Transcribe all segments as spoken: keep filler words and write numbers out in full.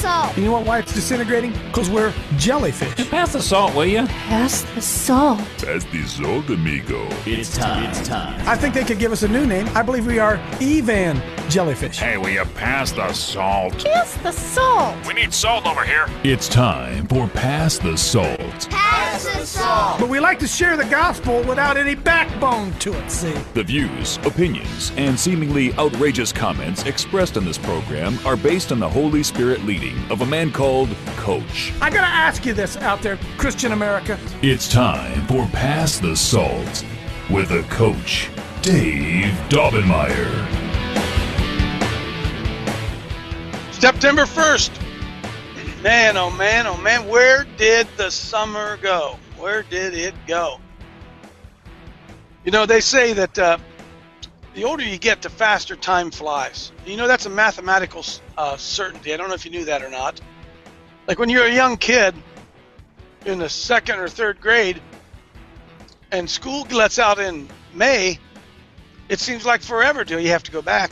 salt. And you know why it's disintegrating? Because we're jellyfish. Pass the salt, will you? Pass the salt. Pass the salt, amigo. It's time. It's time. I think they could give us a new name. I believe we are Evan jellyfish. Hey, will you pass the salt? Pass the salt. We need salt over here. It's time for Pass the Salt. Pass the salt. But we like to share the gospel without any backbone to it, see? The views, opinions, and seemingly outrageous comments expressed in this program are based on the Holy Spirit leading of a man called Coach. I gotta ask you this out there, Christian America. It's time for Pass the Salt with the Coach, Dave Daubenmire. September first. Man, oh man, oh man, where did the summer go? Where did it go? You know, they say that uh, the older you get, the faster time flies. You know, that's a mathematical uh, certainty. I don't know if you knew that or not. Like when you're a young kid in the second or third grade and school lets out in May, it seems like forever till you have to go back.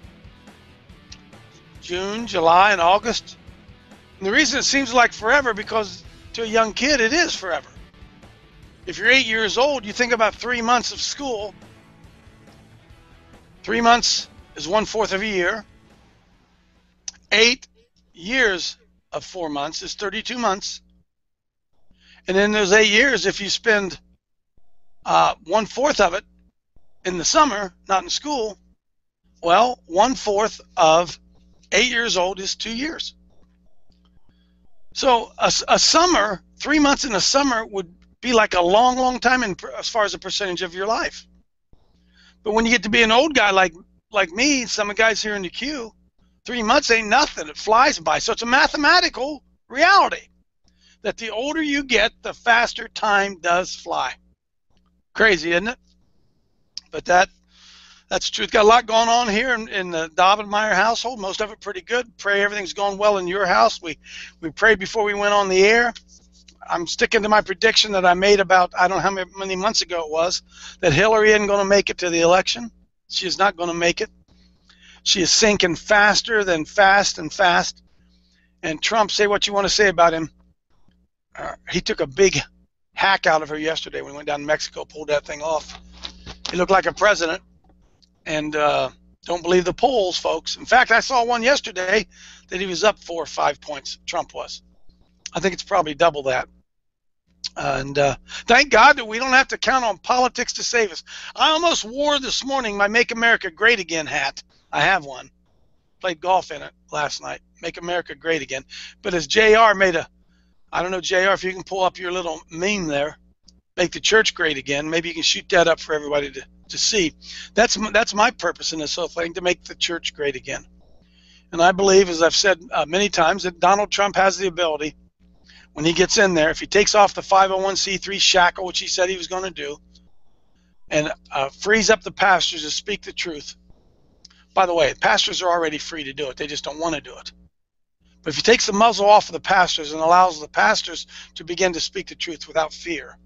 June, July, and August. And the reason it seems like forever, because to a young kid, it is forever. If you're eight years old, you think about three months of school. Three months is one-fourth of a year. Eight years of four months is thirty-two months. And in those eight years, if you spend uh, one-fourth of it in the summer, not in school, well, one-fourth of eight years old is two years. So a, a summer, three months in a summer would be like a long, long time in, as far as a percentage of your life. But when you get to be an old guy like like me, some of the guys here in the queue, three months ain't nothing. It flies by. So it's a mathematical reality that the older you get, the faster time does fly. Crazy, isn't it? But that that's the truth. Got a lot going on here in, in the Daubenmire household. Most of it pretty good. Pray everything's going well in your house. We we prayed before we went on the air. I'm sticking to my prediction that I made about, I don't know how many, many months ago it was, that Hillary isn't going to make it to the election. She is not going to make it. She is sinking faster than fast and fast. And Trump, say what you want to say about him. Uh, he took a big hack out of her yesterday when he went down to Mexico, pulled that thing off. He looked like a president. And uh, don't believe the polls, folks. In fact, I saw one yesterday that he was up four or five points, Trump was. I think it's probably double that. And uh, thank God that we don't have to count on politics to save us. I almost wore this morning my Make America Great Again hat. I have one. Played golf in it last night. Make America Great Again. But as J R made a, I don't know, J R, if you can pull up your little meme there, make the church great again. Maybe you can shoot that up for everybody to, to see. That's, that's my purpose in this whole thing, to make the church great again. And I believe, as I've said uh, many times, that Donald Trump has the ability, when he gets in there, if he takes off the five oh one c three shackle, which he said he was going to do, and uh, frees up the pastors to speak the truth. By the way, pastors are already free to do it. They just don't want to do it. But if he takes the muzzle off of the pastors and allows the pastors to begin to speak the truth without fear,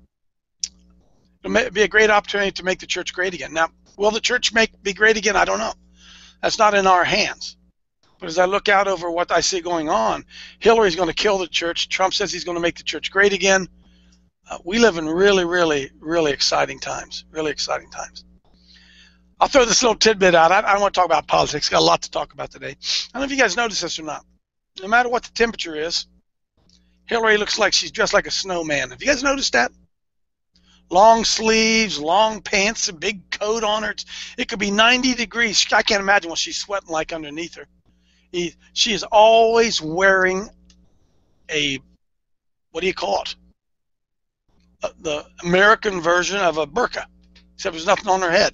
it'll be a great opportunity to make the church great again. Now, will the church make be great again? I don't know. That's not in our hands. But as I look out over what I see going on, Hillary's going to kill the church. Trump says he's going to make the church great again. Uh, we live in really, really, really exciting times. Really exciting times. I'll throw this little tidbit out. I, I don't want to talk about politics. Got a lot to talk about today. I don't know if you guys noticed this or not. No matter what the temperature is, Hillary looks like she's dressed like a snowman. Have you guys noticed that? Long sleeves, long pants, a big coat on her. It could be ninety degrees. I can't imagine what she's sweating like underneath her. He, she is always wearing a, what do you call it? Uh, the American version of a burqa, except there's nothing on her head.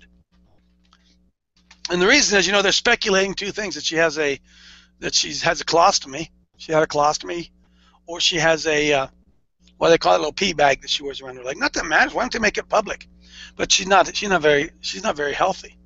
And the reason is, you know, they're speculating two things: that she has a, that she has a colostomy, she had a colostomy, or she has a, uh, what do they call it, a little pee bag that she wears around her leg. Not that matters. Why don't they make it public? But she's not. She's not very. She's not very healthy.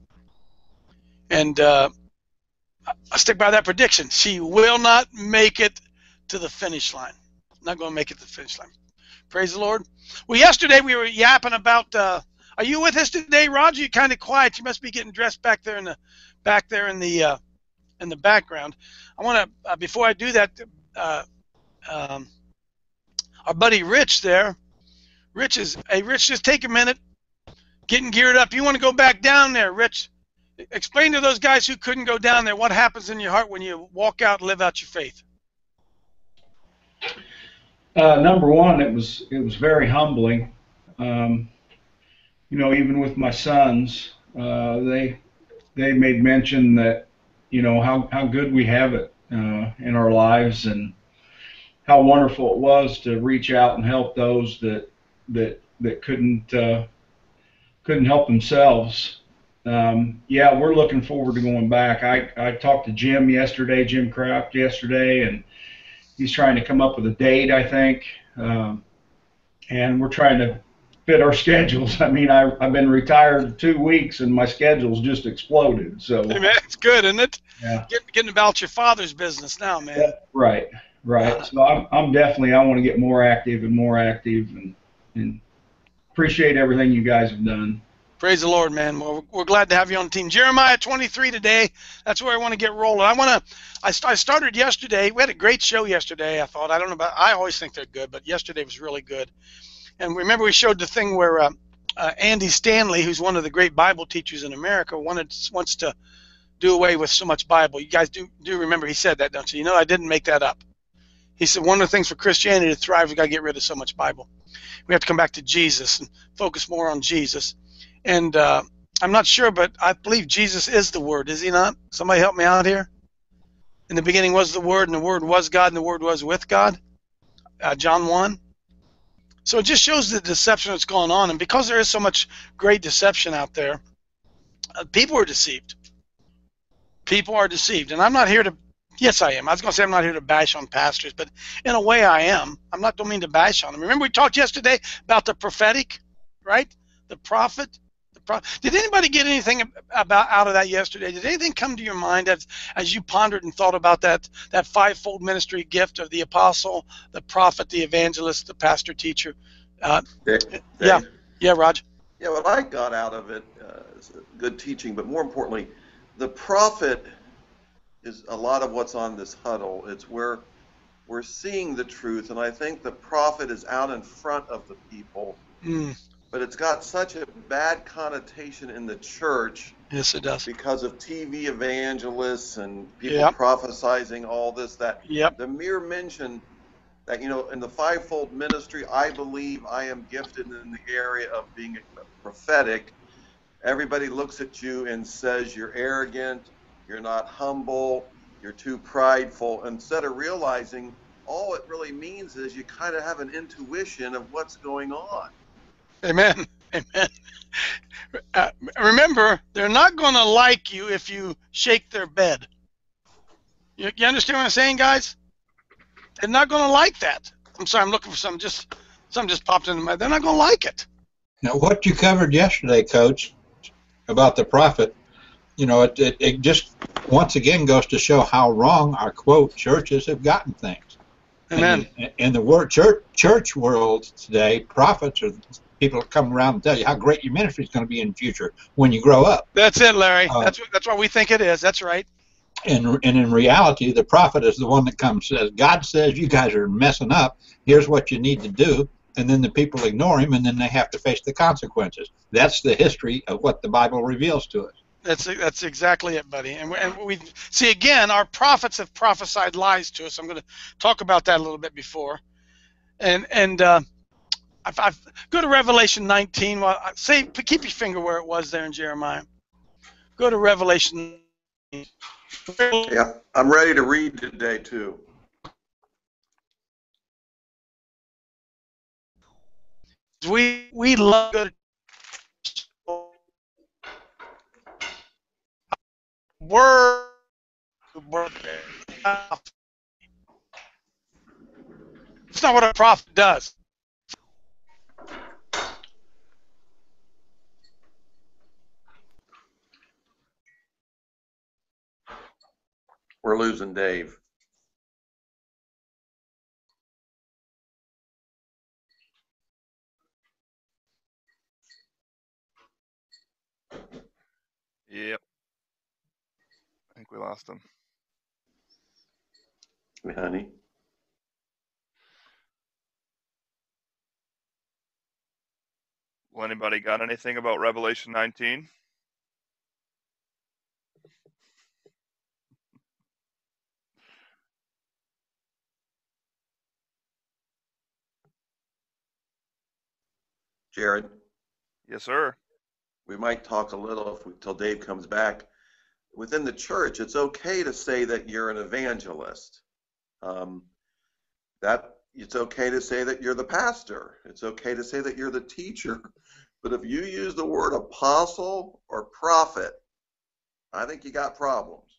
And uh, I stick by that prediction. She will not make it to the finish line. Not going to make it to the finish line. Praise the Lord. Well, yesterday we were yapping about. Uh, are you with us today, Roger? You're kind of quiet. You must be getting dressed back there in the back there in the uh, in the background. I want to uh, before I do that, uh, um, our buddy Rich there. Rich is, hey, Rich, just take a minute, getting geared up. You want to go back down there, Rich? Explain to those guys who couldn't go down there what happens in your heart when you walk out and live out your faith. Uh, number one, it was it was very humbling. Um, you know, even with my sons, uh, they they made mention that, you know, how, how good we have it uh, in our lives, and how wonderful it was to reach out and help those that that that couldn't uh, couldn't help themselves. Um, yeah, we're looking forward to going back. I, I talked to Jim yesterday, Jim Kraft yesterday, and he's trying to come up with a date, I think, um, and we're trying to fit our schedules. I mean, I, I've been retired two weeks, and my schedule's just exploded. So, hey, man, it's good, isn't it? Yeah. Getting, getting about your father's business now, man. Yeah, right, right. So I'm, I'm definitely, I want to get more active and more active, and, and appreciate everything you guys have done. Praise the Lord, man. We're, we're glad to have you on the team. Jeremiah twenty-three today. That's where I want to get rolling. I want to. I, st- I started yesterday. We had a great show yesterday. I thought. I don't know about. I always think they're good, but yesterday was really good. And remember, we showed the thing where uh, uh, Andy Stanley, who's one of the great Bible teachers in America, wanted wants to do away with so much Bible. You guys do do remember he said that, don't you? You know, I didn't make that up. He said one of the things for Christianity to thrive, we got to get rid of so much Bible. We have to come back to Jesus and focus more on Jesus. And uh, I'm not sure, but I believe Jesus is the Word, is he not? Somebody help me out here. In the beginning was the Word, and the Word was God, and the Word was with God. Uh, John one. So it just shows the deception that's going on. And because there is so much great deception out there, uh, people are deceived. People are deceived. And I'm not here to, yes, I am. I was going to say I'm not here to bash on pastors, but in a way I am. I'm not, don't mean to bash on them. Remember we talked yesterday about the prophetic, right? The prophet. Did anybody get anything about out of that yesterday? Did anything come to your mind as as you pondered and thought about that that fivefold ministry gift of the apostle, the prophet, the evangelist, the pastor, teacher? Uh, Dave, Dave. Yeah, yeah, Raj. Yeah, what I got out of it uh, is good teaching, but more importantly, the prophet is a lot of what's on this huddle. It's where we're seeing the truth, and I think the prophet is out in front of the people. Mm. But it's got such a bad connotation in the church. Yes, it does. Because of T V evangelists and people Yep. prophesizing all this, that Yep. the mere mention that, you know, in the fivefold ministry, I believe I am gifted in the area of being prophetic. Everybody looks at you and says you're arrogant, you're not humble, you're too prideful, instead of realizing all it really means is you kind of have an intuition of what's going on. Amen. Amen. Uh, remember, they're not going to like you if you shake their bed. You, you understand what I'm saying, guys? They're not going to like that. I'm sorry, I'm looking for something. Just something just popped into my. They're not going to like it. Now, what you covered yesterday, Coach, about the prophet, you know, it, it, it just once again goes to show how wrong our quote churches have gotten things. Amen. And in the word church church world today, prophets are people that come around and tell you how great your ministry is going to be in the future when you grow up. That's it, Larry. Uh, that's what, that's what we think it is. That's right. And and in reality, the prophet is the one that comes and says, God says you guys are messing up. Here's what you need to do. And then the people ignore him, and then they have to face the consequences. That's the history of what the Bible reveals to us. That's that's exactly it, buddy. And we, and we see again, our prophets have prophesied lies to us. I'm going to talk about that a little bit before. And and uh, I've, I've, go to Revelation nineteen. Well, say keep your finger where it was there in Jeremiah. Go to Revelation. Yeah, I'm ready to read today too. We we love good word. word. It's not what a prophet does. We're losing Dave. Yep. I think we lost him. Honey. Well, anybody got anything about Revelation nineteen? Jared? Yes, sir. We might talk a little if we, till Dave comes back. Within the church, it's okay to say that you're an evangelist. Um, that it's okay to say that you're the pastor. It's okay to say that you're the teacher. But if you use the word apostle or prophet, I think you got problems.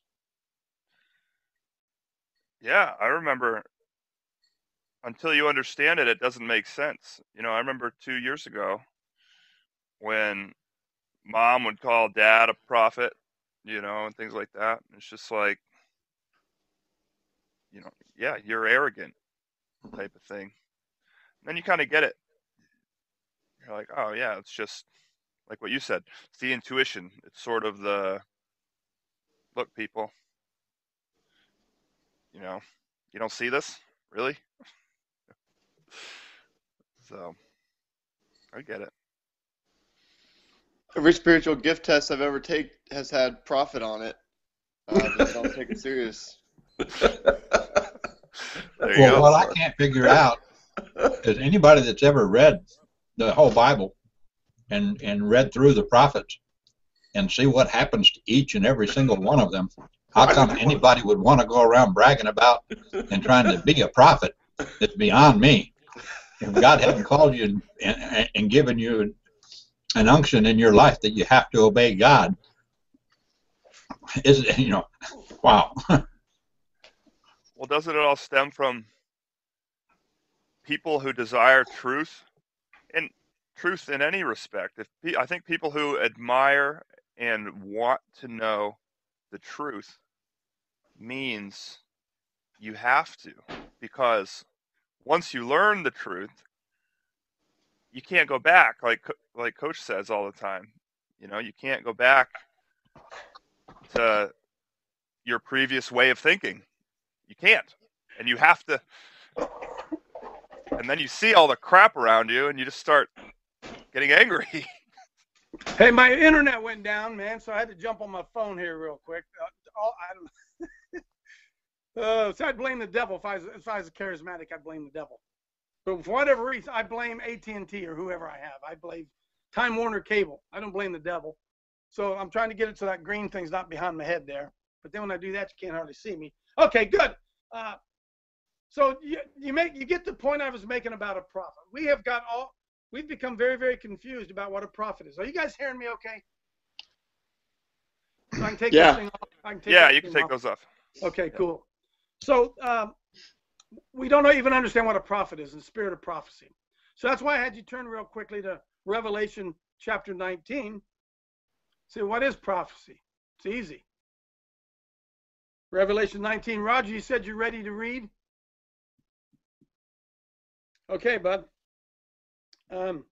Yeah, I remember. Until you understand it, it doesn't make sense. You know, I remember two years ago when mom would call dad a prophet, you know, and things like that. It's just like, you know, yeah, you're arrogant type of thing. And then you kind of get it. You're like, oh, yeah, it's just like what you said. It's the intuition. It's sort of the, look, people, you know, you don't see this? Really? So, I get it. Every spiritual gift test I've ever taken has had prophet on it. Uh, just don't take it serious. Well, go. What I can't figure out is anybody that's ever read the whole Bible and, and read through the prophets and see what happens to each and every single one of them, how come anybody would want to go around bragging about and trying to be a prophet? It's beyond me. If God hadn't called you and, and, and given you an unction in your life that you have to obey God, is it, you know, wow. Well, doesn't it all stem from people who desire truth? And truth in any respect. If I think people who admire and want to know the truth means you have to, because once you learn the truth, you can't go back, like like Coach says all the time. You know, you can't go back to your previous way of thinking. You can't. And you have to. And then you see all the crap around you, and you just start getting angry. Hey, my internet went down, man, so I had to jump on my phone here real quick. Uh, I don't Uh, so I'd blame the devil. If I was if I was a charismatic, I'd blame the devil. But for whatever reason, I blame A T and T or whoever I have. I blame Time Warner Cable. I don't blame the devil. So I'm trying to get it so that green thing's not behind my head there. But then when I do that, you can't hardly see me. Okay, good. Uh, so you you make you get the point I was making about a prophet. We have got all we've become very very confused about what a prophet is. Are you guys hearing me? Okay. So I can take yeah. this thing off. I can take yeah, this you can thing take off. those off. Okay, cool. So um, we don't even understand what a prophet is, the spirit of prophecy. So that's why I had you turn real quickly to Revelation chapter nineteen. See, what is prophecy? It's easy. Revelation nineteen. Roger, you said you're ready to read? Okay, bud. Um,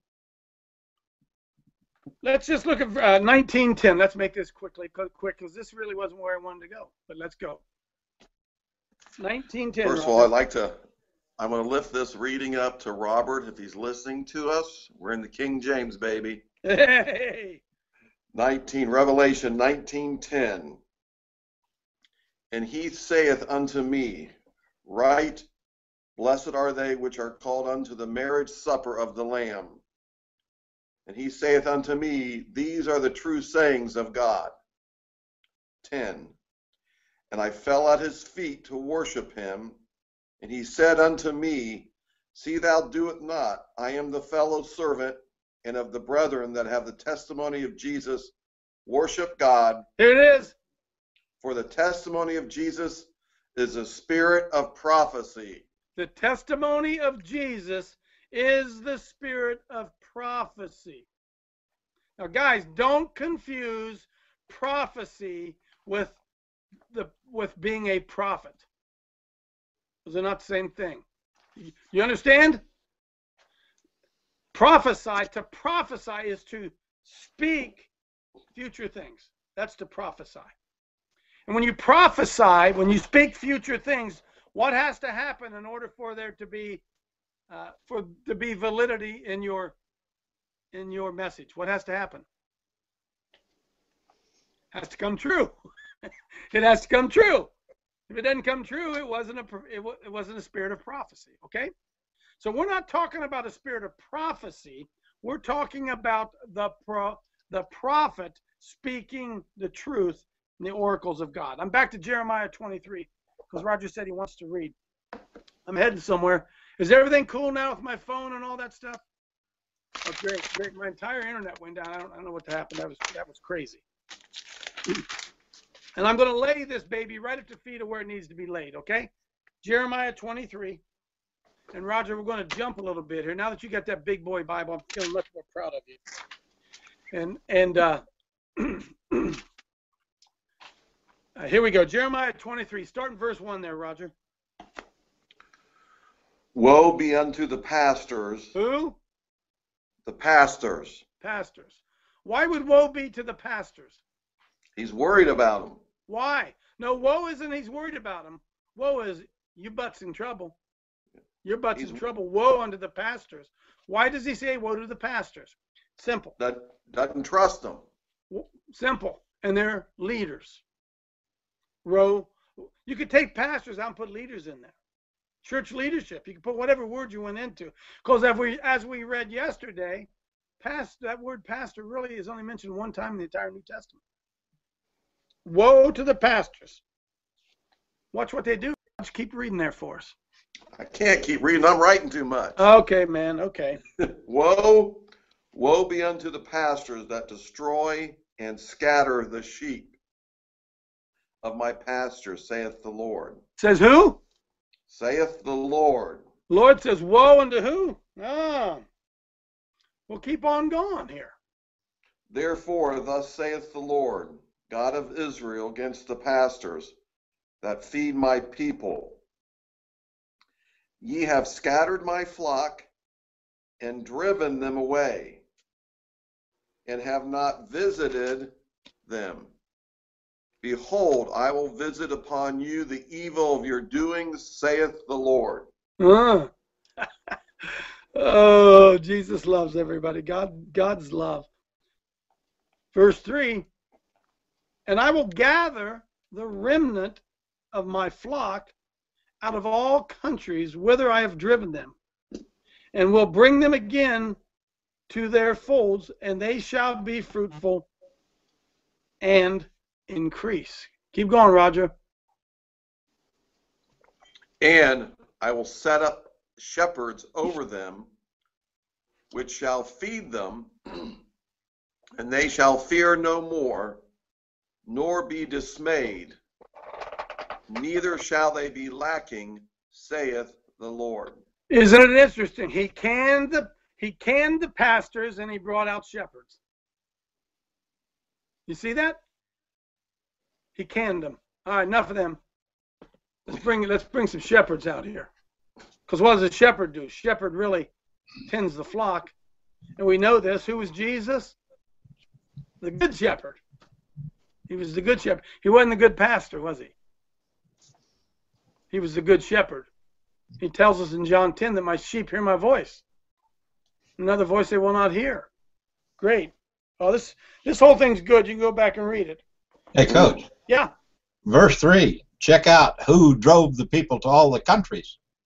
let's just look at uh, nineteen ten. Let's make this quickly, quick, because this really wasn't where I wanted to go. But let's go. nineteen ten. First of all, I'd like to, I'm going to lift this reading up to Robert if he's listening to us. We're in the King James, baby. Hey. nineteen, Revelation nineteen ten. And he saith unto me, Right, blessed are they which are called unto the marriage supper of the Lamb. And he saith unto me, These are the true sayings of God. ten. And I fell at his feet to worship him. And he said unto me, See thou do it not. I am the fellow servant and of the brethren that have the testimony of Jesus. Worship God. Here it is. For the testimony of Jesus is a spirit of prophecy. The testimony of Jesus is the spirit of prophecy. Now, guys, don't confuse prophecy with the with being a prophet. Those are not the same thing. You understand? Prophesy, to prophesy is to speak future things. That's to prophesy. And when you prophesy, when you speak future things, what has to happen in order for there to be uh, for to be validity in your in your message? What has to happen? Has to come true. It has to come true. If it doesn't come true, it wasn't a it, it wasn't a spirit of prophecy. Okay, so we're not talking about a spirit of prophecy. We're talking about the pro, the prophet speaking the truth in the oracles of God. I'm back to Jeremiah twenty-three because Roger said he wants to read. I'm heading somewhere. Is everything cool now with my phone and all that stuff? Oh, great, great. My entire internet went down. I don't, I don't know what happened. That was that was crazy. And I'm going to lay this baby right at the feet of where it needs to be laid, okay? Jeremiah twenty-three. And Roger, we're going to jump a little bit here. Now that you got that big boy Bible, I'm feeling much more proud of you. And and uh, uh, here we go. Jeremiah twenty-three. Start in verse one there, Roger. Woe be unto the pastors. Who? The pastors. Pastors. Why would woe be to the pastors? He's worried about them. Why? No, woe isn't he's worried about them. Woe is your butt's in trouble. Your butt's He's, in trouble. Woe unto the pastors. Why does he say woe to the pastors? Simple. That doesn't trust them. Simple. And they're leaders. Row. You could take pastors out and put leaders in there. Church leadership. You can put whatever word you went into. Because as we, as we read yesterday, past, that word pastor really is only mentioned one time in the entire New Testament. Woe to the pastors. Watch what they do. Just keep reading there for us. I can't keep reading. I'm writing too much. Okay, man. Okay. Woe, woe be unto the pastors that destroy and scatter the sheep of my pasture, saith the Lord. Says who? Saith the Lord. Lord says, woe unto who? Ah. We'll keep on going here. Therefore, thus saith the Lord, God of Israel, against the pastors that feed my people. Ye have scattered my flock and driven them away, and have not visited them. Behold, I will visit upon you the evil of your doings, saith the Lord. Uh. Oh, Jesus loves everybody. God, God's love. Verse three, and I will gather the remnant of my flock out of all countries whither I have driven them, and will bring them again to their folds, and they shall be fruitful and increase. Keep going, Roger. And I will set up shepherds over them, which shall feed them, and they shall fear no more, nor be dismayed, neither shall they be lacking, saith the Lord. Isn't it interesting? He canned the he canned the pastors and he brought out shepherds. You see that? He canned them. All right, enough of them. Let's bring let's bring some shepherds out here. Because what does a shepherd do? Shepherd really tends the flock, and we know this. Who was Jesus? The good shepherd. He was the good shepherd. He wasn't the good pastor, was he? He was the good shepherd. He tells us in John ten that my sheep hear my voice. Another voice they will not hear. Great. Oh, this this whole thing's good. You can go back and read it. Hey, Coach. Yeah. Verse three. Check out who drove the people to all the countries.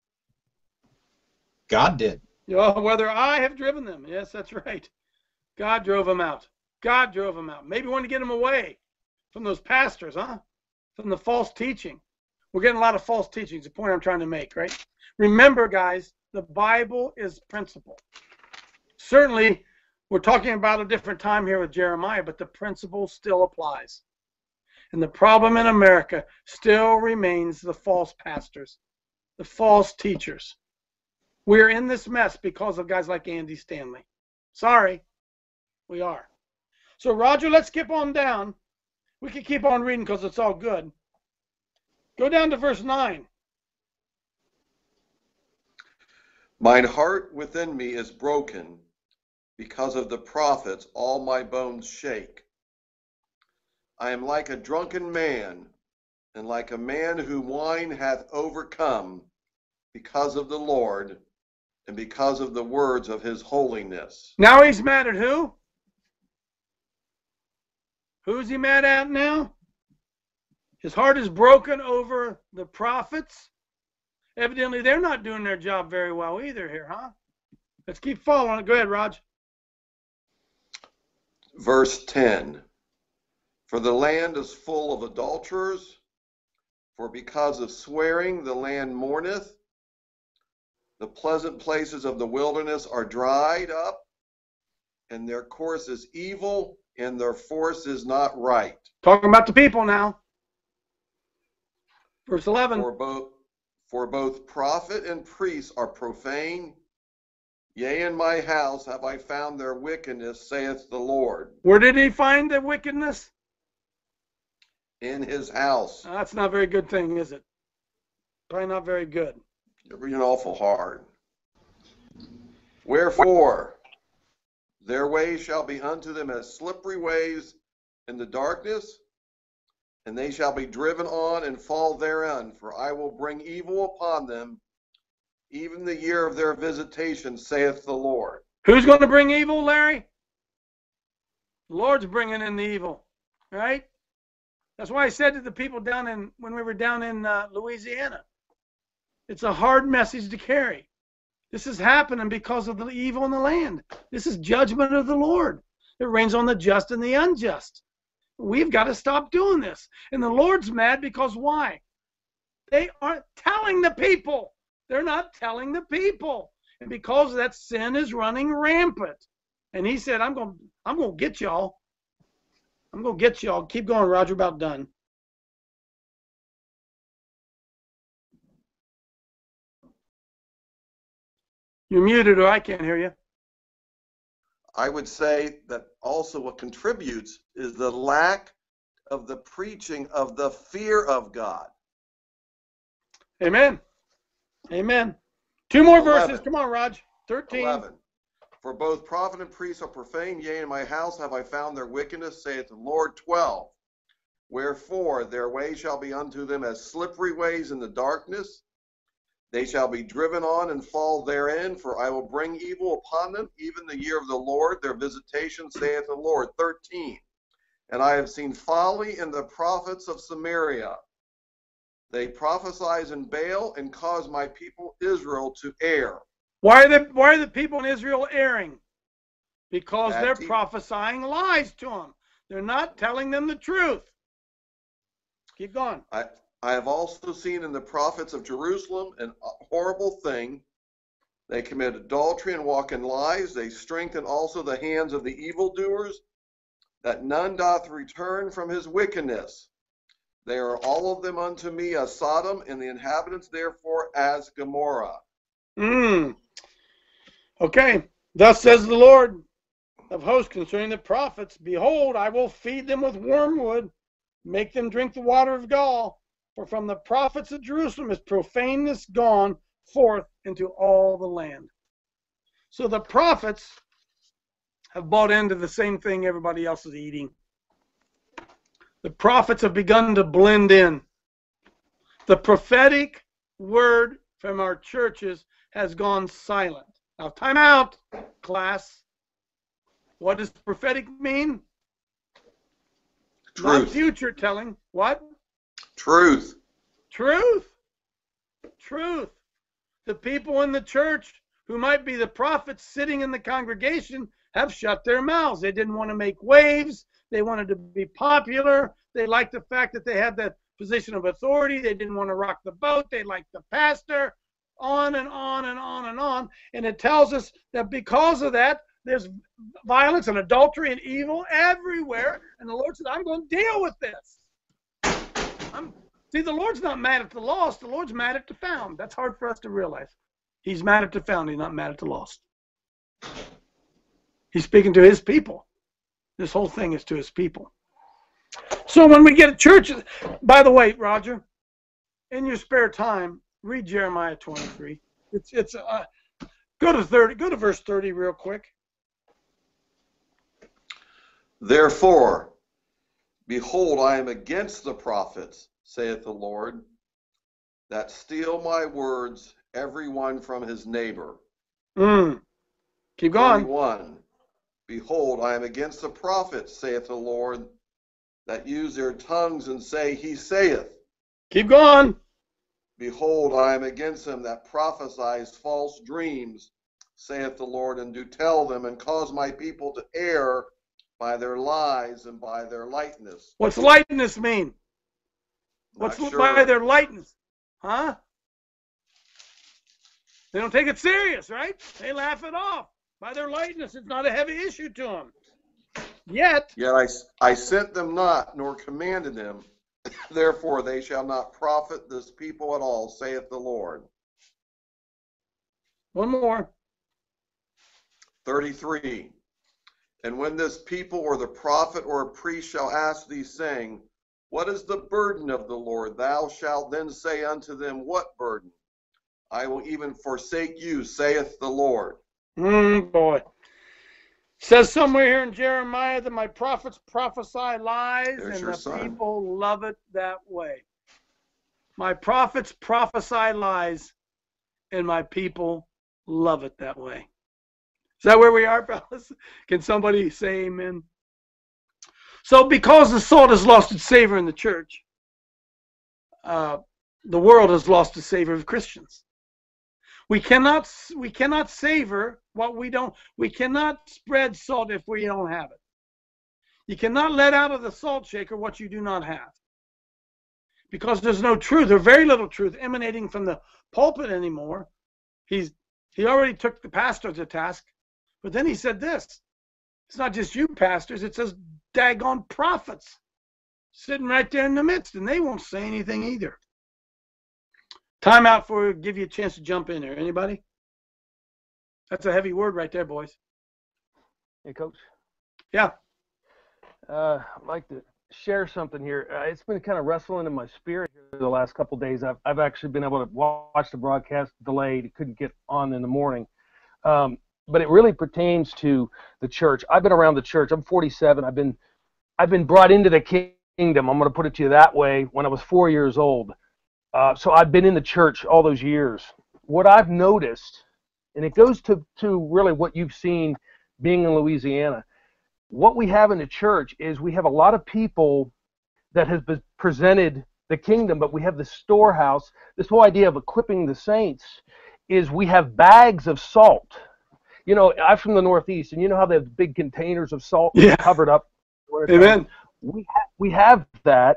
God did. Oh, whether I have driven them. Yes, that's right. God drove them out. God drove them out. Maybe wanted to get them away from those pastors, huh? From the false teaching. We're getting a lot of false teachings, the point I'm trying to make, right? Remember, guys, the Bible is principle. Certainly, we're talking about a different time here with Jeremiah, but the principle still applies. And the problem in America still remains the false pastors, the false teachers. We're in this mess because of guys like Andy Stanley. Sorry, we are. So, Roger, let's skip on down. We can keep on reading because it's all good. Go down to verse nine. Mine heart within me is broken, because of the prophets all my bones shake. I am like a drunken man, and like a man whom wine hath overcome, because of the Lord, and because of the words of his holiness. Now he's mad at who? Who's he mad at now? His heart is broken over the prophets. Evidently, they're not doing their job very well either here, huh? Let's keep following it. Go ahead, Raj. Verse ten. For the land is full of adulterers, for because of swearing the land mourneth. The pleasant places of the wilderness are dried up, and their course is evil, and their force is not right. Talking about the people now. Verse eleven. For both, for both prophet and priest are profane. Yea, in my house have I found their wickedness, saith the Lord. Where did he find the wickedness? In his house. Now, that's not a very good thing, is it? Probably not very good. You're being awful hard. Wherefore, their ways shall be unto them as slippery ways in the darkness, and they shall be driven on and fall therein. For I will bring evil upon them, even the year of their visitation, saith the Lord. Who's going to bring evil, Larry? The Lord's bringing in the evil, right? That's why I said to the people down in, when we were down in uh, Louisiana, it's a hard message to carry. This is happening because of the evil in the land. This is judgment of the Lord. It rains on the just and the unjust. We've got to stop doing this. And the Lord's mad because why? They aren't telling the people. They're not telling the people. And because of that, sin is running rampant. And he said, I'm going I'm going to get y'all. I'm going to get y'all. Keep going, Roger, about done. You're muted or I can't hear you. I would say that also what contributes is the lack of the preaching of the fear of God. Amen. Amen. Two more eleven. verses. Come on, Raj. thirteen. eleven. For both prophet and priest are profane, yea, in my house have I found their wickedness, saith the Lord. twelve. Wherefore their way shall be unto them as slippery ways in the darkness. They shall be driven on and fall therein, for I will bring evil upon them, even the year of the Lord, their visitation, saith the Lord. thirteen. And I have seen folly in the prophets of Samaria. They prophesy in Baal and cause my people Israel to err. Why are the, why are the people in Israel erring? Because Bad they're teaching. prophesying lies to them. They're not telling them the truth. Keep going. I, I have also seen in the prophets of Jerusalem an horrible thing. They commit adultery and walk in lies. They strengthen also the hands of the evildoers, that none doth return from his wickedness. They are all of them unto me as Sodom, and the inhabitants therefore as Gomorrah. Mm. Okay. Thus says the Lord of hosts concerning the prophets, behold, I will feed them with wormwood, make them drink the water of gall. For from the prophets of Jerusalem is profaneness gone forth into all the land. So the prophets have bought into the same thing everybody else is eating. The prophets have begun to blend in. The prophetic word from our churches has gone silent. Now, time out, class. What does prophetic mean? Truth. Not future telling. What? Truth. Truth. Truth. The people in the church who might be the prophets sitting in the congregation have shut their mouths. They didn't want to make waves. They wanted to be popular. They liked the fact that they had that position of authority. They didn't want to rock the boat. They liked the pastor. On and on and on and on. And it tells us that because of that, there's violence and adultery and evil everywhere. And the Lord said, I'm going to deal with this. I'm, see, the Lord's not mad at the lost. The Lord's mad at the found. That's hard for us to realize. He's mad at the found. He's not mad at the lost. He's speaking to his people. This whole thing is to his people. So when we get to church, by the way, Roger, in your spare time, read Jeremiah twenty-three. It's it's uh, go to thirty. Go to verse thirty real quick. Therefore, behold, I am against the prophets, saith the Lord, that steal my words, every one from his neighbor. Mm. Keep going. thirty-one. Behold, I am against the prophets, saith the Lord, that use their tongues and say, He saith. Keep going. Behold, I am against them that prophesize false dreams, saith the Lord, and do tell them, and cause my people to err by their lies and by their lightness. What's lightness mean? What's Not sure. by their lightness? Huh? They don't take it serious, right? They laugh it off. By their lightness, it's not a heavy issue to them. Yet, Yet I, I sent them not, nor commanded them. Therefore they shall not profit this people at all, saith the Lord. one more. thirty-three. And when this people or the prophet or a priest shall ask thee, saying, What is the burden of the Lord? Thou shalt then say unto them, What burden? I will even forsake you, saith the Lord. Mm, boy. Says somewhere here in Jeremiah that my prophets prophesy lies, There's and your the son. people love it that way. My prophets prophesy lies, and my people love it that way. Is that where we are, fellas? Can somebody say amen? So because the salt has lost its savor in the church, uh, the world has lost its savor of Christians. We cannot we cannot savor what we don't. We cannot spread salt if we don't have it. You cannot let out of the salt shaker what you do not have, because there's no truth, or very little truth, emanating from the pulpit anymore. He's he already took the pastor to task, but then he said this: it's not just you pastors; it says daggone prophets sitting right there in the midst, and they won't say anything either. Time out for give you a chance to jump in there. Anybody? That's a heavy word right there, boys. Hey, Coach. Yeah. Uh, I'd like to share something here. Uh, it's been kind of wrestling in my spirit here the last couple of days. I've, I've actually been able to watch the broadcast delayed. Couldn't get on in the morning. Um, but it really pertains to the church. I've been around the church. I'm forty-seven. I've been, I've been brought into the kingdom. I'm going to put it to you that way. When I was four years old. Uh, so I've been in the church all those years. What I've noticed, and it goes to, to really what you've seen being in Louisiana, what we have in the church is we have a lot of people that have been presented the kingdom, but we have the storehouse. This whole idea of equipping the saints is we have bags of salt. You know, I'm from the Northeast, and you know how they have big containers of salt yeah. covered up. Amen. We, ha- we have that,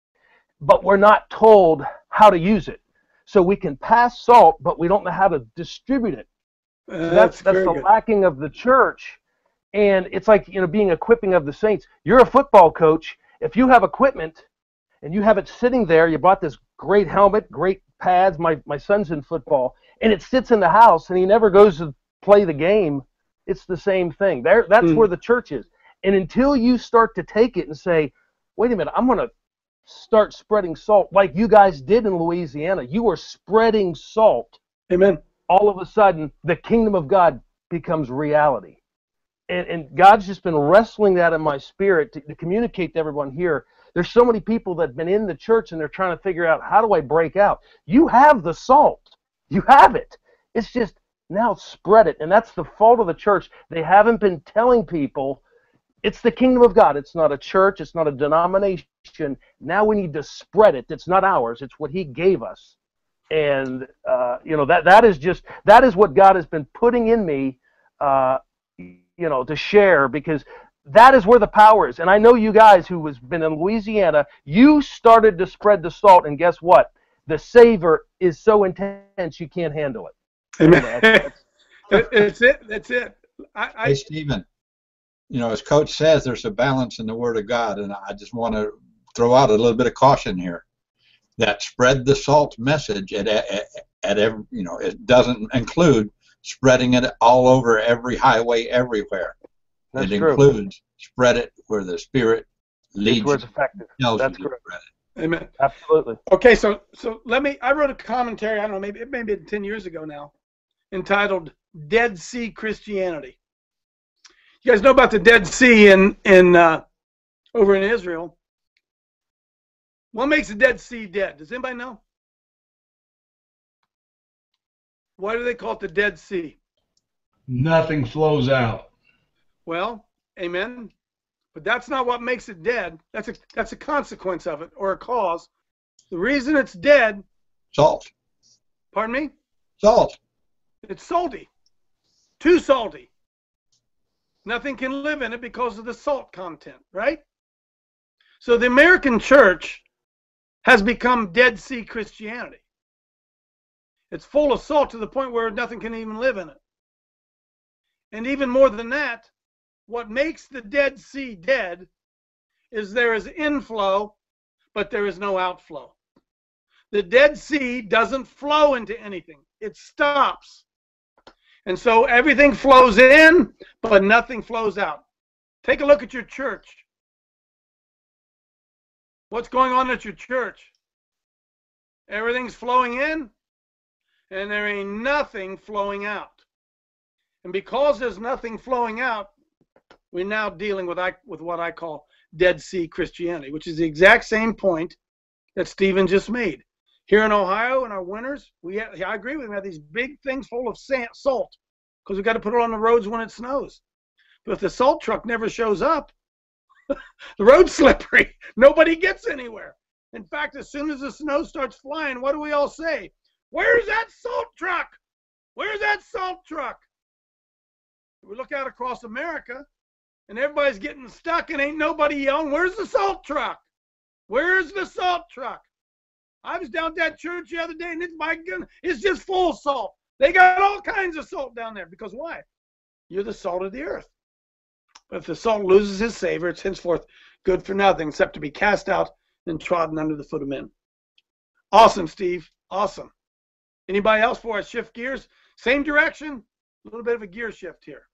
but we're not told how to use it. So we can pass salt, but we don't know how to distribute it. Uh, that's that's that's very the good. lacking of the church. And it's like, you know, being equipping of the saints. You're a football coach. If you have equipment and you have it sitting there, you bought this great helmet, great pads. My, my son's in football, and it sits in the house, and he never goes to play the game. It's the same thing. There, that's Mm. where the church is. And until you start to take it and say, wait a minute, I'm going to start spreading salt like you guys did in Louisiana. You were spreading salt. Amen. All of a sudden, the kingdom of God becomes reality. And, and God's just been wrestling that in my spirit to, to communicate to everyone here. There's so many people that have been in the church and they're trying to figure out, how do I break out? You have the salt. You have it. It's just now spread it. And that's the fault of the church. They haven't been telling people it's the kingdom of God. It's not a church. It's not a denomination. Now we need to spread it. It's not ours. It's what he gave us. And, uh, you know, that that is just, that is what God has been putting in me, uh, you know, to share, because that is where the power is. And I know you guys who has been in Louisiana, you started to spread the salt, and guess what? The savor is so intense you can't handle it. Amen. That's, that's, That's it. That's it. I, I, Hey, Stephen, you know, as Coach says, there's a balance in the Word of God, and I just want to throw out a little bit of caution here. That spread the salt message at, at, at every, you know, it doesn't include spreading it all over every highway everywhere. That's it true. includes spread it where the Spirit leads It's where it's effective. you. That's you to correct. spread it. Amen. Absolutely. Okay, so so let me. I wrote a commentary. I don't know, maybe it may be ten years ago now, entitled "Dead Sea Christianity." You guys know about the Dead Sea in in uh, over in Israel. What makes the Dead Sea dead? Does anybody know? Why do they call it the Dead Sea? nothing flows out. Well, amen. But that's not what makes it dead. That's a that's a consequence of it, or a cause. The reason it's dead. Salt. Pardon me? Salt. It's salty. Too salty. Nothing can live in it because of the salt content, right? So the American church has become Dead Sea Christianity. It's full of salt to the point where nothing can even live in it. And even more than that, what makes the Dead Sea dead is there is inflow, but there is no outflow. The Dead Sea doesn't flow into anything. It stops. And so everything flows in, but nothing flows out. Take a look at your church. What's going on at your church? Everything's flowing in, and there ain't nothing flowing out. And because there's nothing flowing out, we're now dealing with, I, with what I call Dead Sea Christianity, which is the exact same point that Stephen just made. Here in Ohio, in our winters, we have, I agree with him, we have these big things full of sand, salt, because we've got to put it on the roads when it snows. But if the salt truck never shows up, the road's slippery. Nobody gets anywhere. In fact, as soon as the snow starts flying, what do we all say? Where's that salt truck? Where's that salt truck? We look out across America, and everybody's getting stuck, and ain't nobody yelling, where's the salt truck? Where's the salt truck? I was down at that church the other day, and it's, my goodness, it's just full of salt. They got all kinds of salt down there. Because why? You're the salt of the earth. But if the salt loses its savor, it's henceforth good for nothing except to be cast out and trodden under the foot of men. Awesome, Steve. Awesome. Anybody else before I shift gears? Same direction, a little bit of a gear shift here.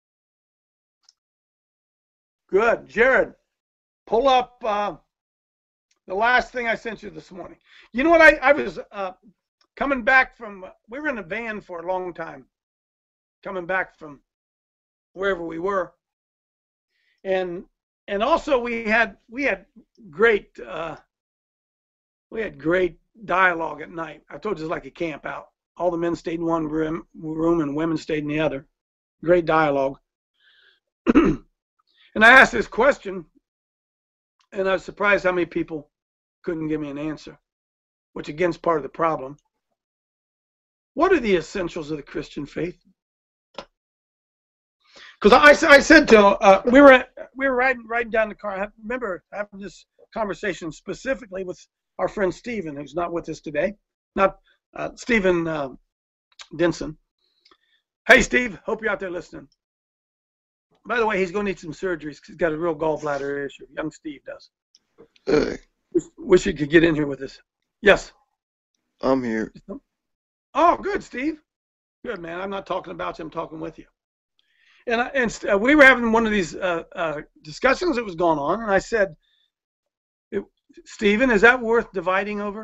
Good. Jared, pull up uh, the last thing I sent you this morning. You know what? I, I was uh, coming back from, we were in a van for a long time, coming back from wherever we were. And and also we had we had great uh, we had great dialogue at night. I told you it's like a camp out. All the men stayed in one room, room and women stayed in the other. Great dialogue. And I asked this question, and I was surprised how many people couldn't give me an answer, which again is part of the problem. What are the essentials of the Christian faith? Because I, I said to uh, we were we were riding riding down the car. I remember having this conversation specifically with our friend Stephen, who's not with us today, not uh, Stephen uh, Denson. Hey, Steve, hope you're out there listening. By the way, he's going to need some surgeries because he's got a real gallbladder issue. Young Steve does. Hey. Wish, wish he could get in here with us. Yes. I'm here. Oh, good, Steve. Good, man. I'm not talking about you. I'm talking with you. And, I, and uh, we were having one of these uh, uh, discussions that was going on, and I said, Stephen, is that worth dividing over?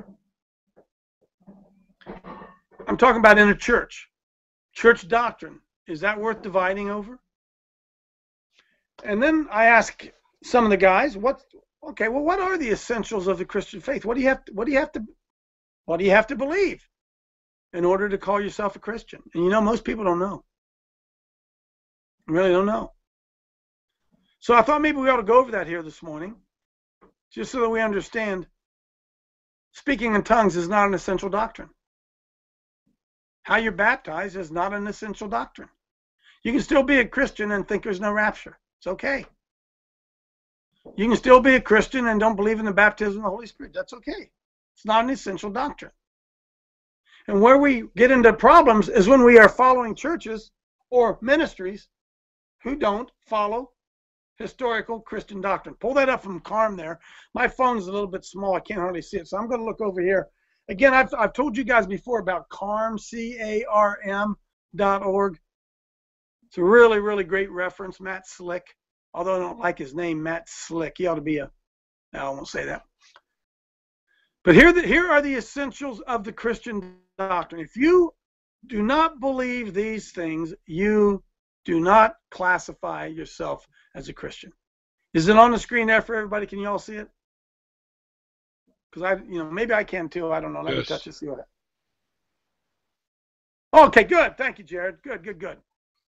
I'm talking about in a church. Church doctrine. Is that worth dividing over? And then I ask some of the guys, what, okay, well, what are the essentials of the Christian faith? What do you have to, what do you have to, what do you have to believe in order to call yourself a Christian? And you know, most people don't know. Really don't know. So I thought maybe we ought to go over that here this morning, just so that we understand speaking in tongues is not an essential doctrine. How you're baptized is not an essential doctrine. You can still be a Christian and think there's no rapture. It's okay. You can still be a Christian and don't believe in the baptism of the Holy Spirit. That's okay. It's not an essential doctrine. And where we get into problems is when we are following churches or ministries who don't follow historical Christian doctrine. Pull that up from Carm there. My phone's a little bit small. I can't hardly see it. So I'm going to look over here. Again, I've, I've told you guys before about Carm, C A R M dot org. It's a really, really great reference. Matt Slick. Although I don't like his name, Matt Slick. He ought to be a, no, I won't say that. But here, the, here are the essentials of the Christian doctrine. If you do not believe these things, you do not classify yourself as a Christian. Is it on the screen there for everybody? Can you all see it? Because I, you know, maybe I can too. I don't know. Let yes. me touch it. See what. I... Okay, good. Thank you, Jared. Good, good, good.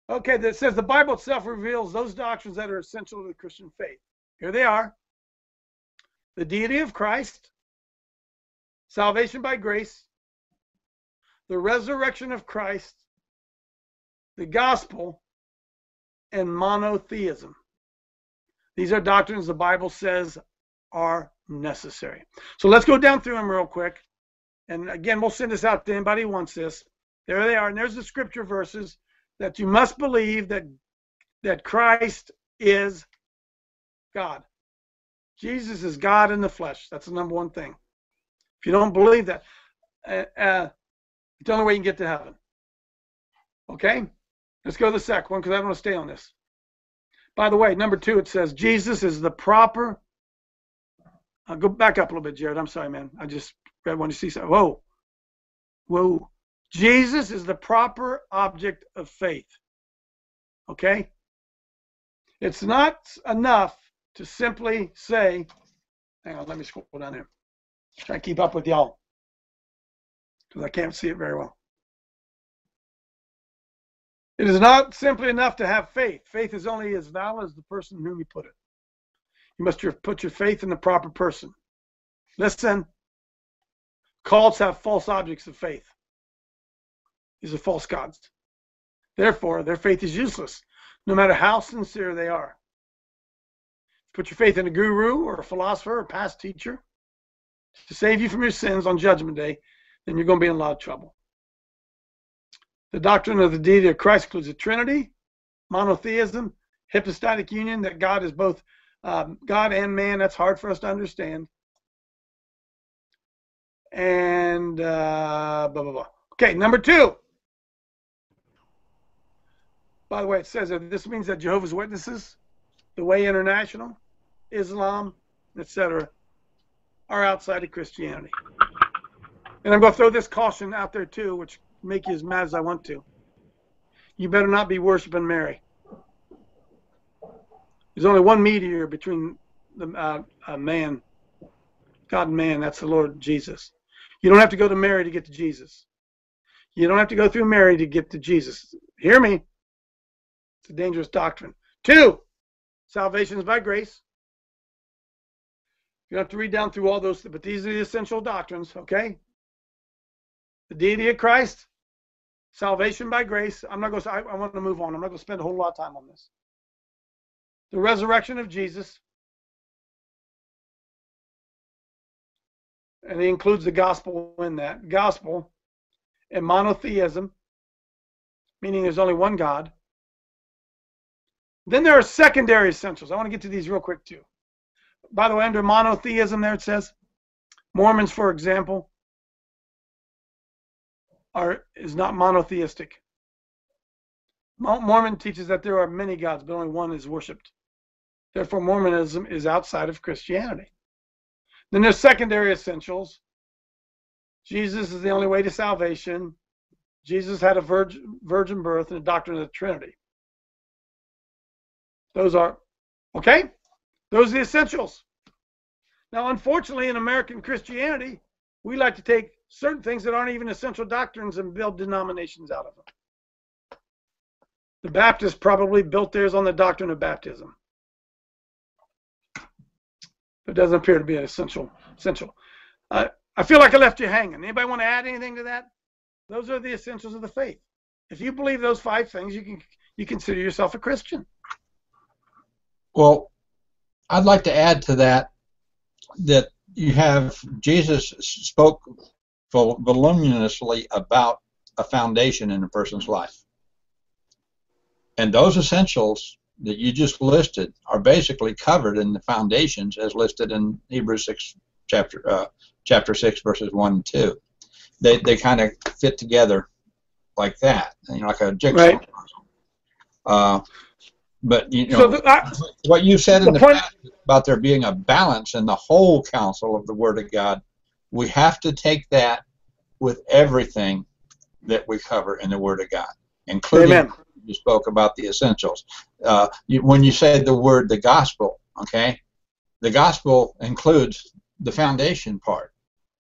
Okay, that says the Bible itself reveals those doctrines that are essential to the Christian faith. Here they are. The deity of Christ, salvation by grace, the resurrection of Christ, the gospel, and monotheism. These are doctrines the Bible says are necessary. So let's go down through them real quick. And again, we'll send this out to anybody who wants this. There they are. And there's the scripture verses that you must believe that, that Christ is God. Jesus is God in the flesh. That's the number one thing. If you don't believe that, uh, uh, it's the only way you can get to heaven. Okay? Let's go to the second one because I don't want to stay on this. By the way, number two, it says Jesus is the proper. I'll go back up a little bit, Jared. I'm sorry, man. I just read one to see something. Whoa. Whoa. Jesus is the proper object of faith. Okay? It's not enough to simply say, hang on, let me scroll down here. Try to keep up with y'all because I can't see it very well. It is not simply enough to have faith. Faith is only as valid as the person in whom you put it. You must put your faith in the proper person. Listen, cults have false objects of faith. These are false gods. Therefore, their faith is useless, no matter how sincere they are. Put your faith in a guru or a philosopher or a past teacher to save you from your sins on Judgment Day, then you're going to be in a lot of trouble. The doctrine of the deity of Christ includes the Trinity, monotheism, hypostatic union, that God is both um, God and man. That's hard for us to understand. And uh, blah, blah, blah. Okay, number two. By the way, it says that this means that Jehovah's Witnesses, the Way International, Islam, et cetera, are outside of Christianity. And I'm going to throw this caution out there too, which make you as mad as I want to. You better not be worshiping Mary. There's only one mediator between the uh, uh, man, God and man. That's the Lord Jesus. You don't have to go to Mary to get to Jesus. You don't have to go through Mary to get to Jesus. Hear me. It's a dangerous doctrine. Two, salvation is by grace. You don't have to read down through all those, but these are the essential doctrines, okay? The deity of Christ, salvation by grace. I'm not going to, I, I want to move on. I'm not going to spend a whole lot of time on this. The resurrection of Jesus. And he includes the gospel in that. Gospel and monotheism, meaning there's only one God. Then there are secondary essentials. I want to get to these real quick too. By the way, under monotheism there it says, Mormons, for example, are is not monotheistic. Mormon teaches that there are many gods, but only one is worshipped. Therefore, Mormonism is outside of Christianity. Then there's secondary essentials. Jesus is the only way to salvation. Jesus had a virgin, virgin birth and a doctrine of the Trinity. Those are, okay? Those are the essentials. Now, unfortunately, in American Christianity, we like to take certain things that aren't even essential doctrines and build denominations out of them. The Baptists probably built theirs on the doctrine of baptism. It doesn't appear to be an essential. essential. Uh, I feel like I left you hanging. Anybody want to add anything to that? Those are the essentials of the faith. If you believe those five things, you can you consider yourself a Christian. Well, I'd like to add to that that you have Jesus spoke voluminously about a foundation in a person's life. And those essentials that you just listed are basically covered in the foundations as listed in Hebrews six, chapter uh, chapter six, verses one and two. They they kind of fit together like that, you know, like a jigsaw puzzle. Right. Uh, but you know, so the, I, what you said in the, the past about there being a balance in the whole counsel of the Word of God, we have to take that with everything that we cover in the Word of God, including. Amen. You spoke about the essentials. Uh, you, when you said the word, the gospel, okay, the gospel includes the foundation part,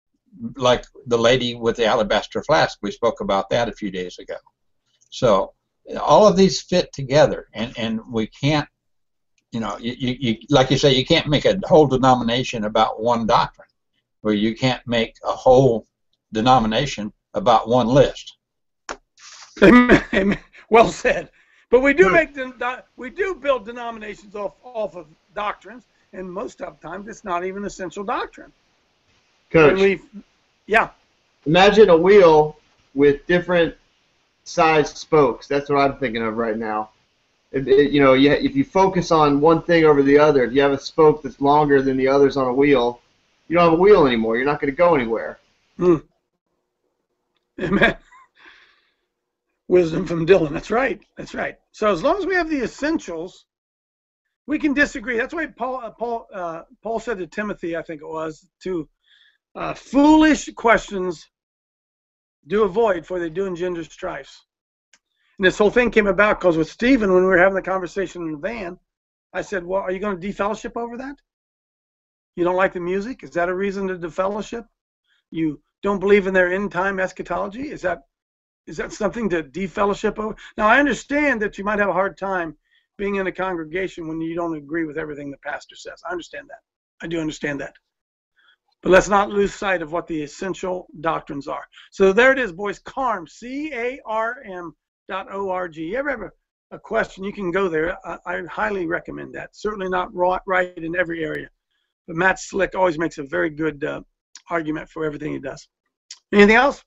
like the lady with the alabaster flask. We spoke about that a few days ago. So all of these fit together, and, and we can't, you know, you, you, you like you say, you can't make a whole denomination about one doctrine, or you can't make a whole denomination about one list. Amen. Amen. Well said. But we do make the, we do build denominations off off of doctrines, and most of the times it's not even essential doctrine. Coach, we, yeah. Imagine a wheel with different sized spokes. That's what I'm thinking of right now. If, you know, if you focus on one thing over the other, if you have a spoke that's longer than the others on a wheel, you don't have a wheel anymore. You're not going to go anywhere. Mm. Amen. Wisdom from Dylan. That's right. That's right. So as long as we have the essentials, we can disagree. That's why Paul uh, Paul uh, Paul said to Timothy, I think it was, to uh, foolish questions do avoid, for they do engender strifes. And this whole thing came about because with Stephen, when we were having the conversation in the van, I said, well, are you going to defellowship over that? You don't like the music? Is that a reason to defellowship? You don't believe in their end time eschatology? Is that is that something to defellowship over? Now, I understand that you might have a hard time being in a congregation when you don't agree with everything the pastor says. I understand that. I do understand that. But let's not lose sight of what the essential doctrines are. So there it is, boys. CARM, C A R M dot O R G. You ever have a, a question, you can go there. I, I highly recommend that. Certainly not right in every area. But Matt Slick always makes a very good uh, argument for everything he does. Anything else?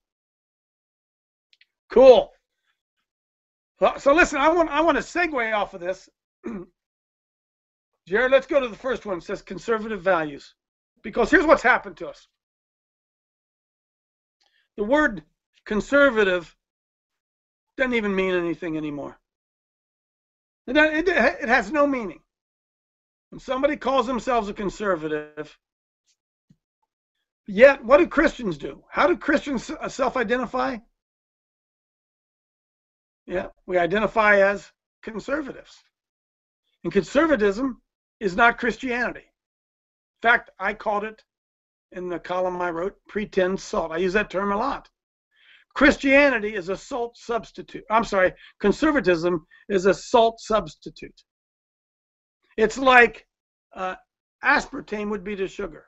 Cool. So, so listen, I want I want to segue off of this. Jared, let's go to the first one. It says conservative values. Because here's what's happened to us. The word conservative doesn't even mean anything anymore. It, it, it has no meaning. When somebody calls themselves a conservative, yet what do Christians do? How do Christians self-identify? Yeah, we identify as conservatives. And conservatism is not Christianity. In fact, I called it, in the column I wrote, pretend salt. I use that term a lot. Christianity is a salt substitute. I'm sorry, conservatism is a salt substitute. It's like uh, aspartame would be to sugar.